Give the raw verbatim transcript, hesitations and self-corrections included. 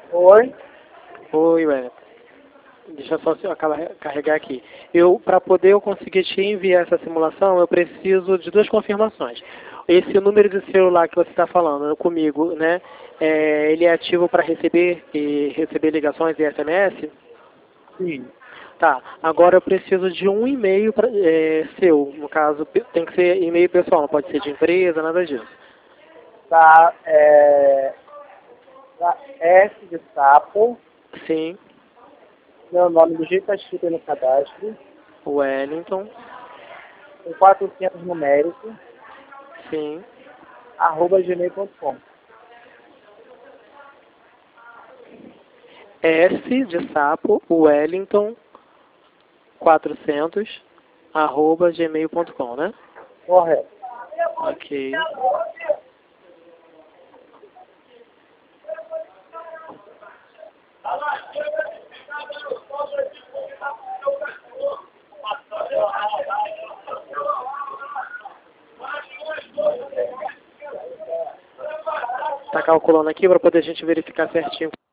Oi? Oi, Wellington. Deixa eu só se- acabar- carregar aqui. Eu, para poder eu conseguir te enviar essa simulação, eu preciso de duas confirmações. Esse número de celular que você está falando comigo, né? É, ele é ativo para receber e receber ligações e S M S? Sim. Tá. Agora eu preciso de um e-mail pra, é, seu. No caso, pe- tem que ser e-mail pessoal, não pode ser de empresa, nada disso. Tá, é... Tá, S de sapo, Sim. meu nome do jeito que tá escrito aí no cadastro, Wellington. com quatrocentos numérico, Sim. arroba gmail ponto com. S de sapo, Wellington quatrocentos, arroba gmail ponto com, né? Correto. Ok. Tá calculando aqui para poder a gente verificar certinho.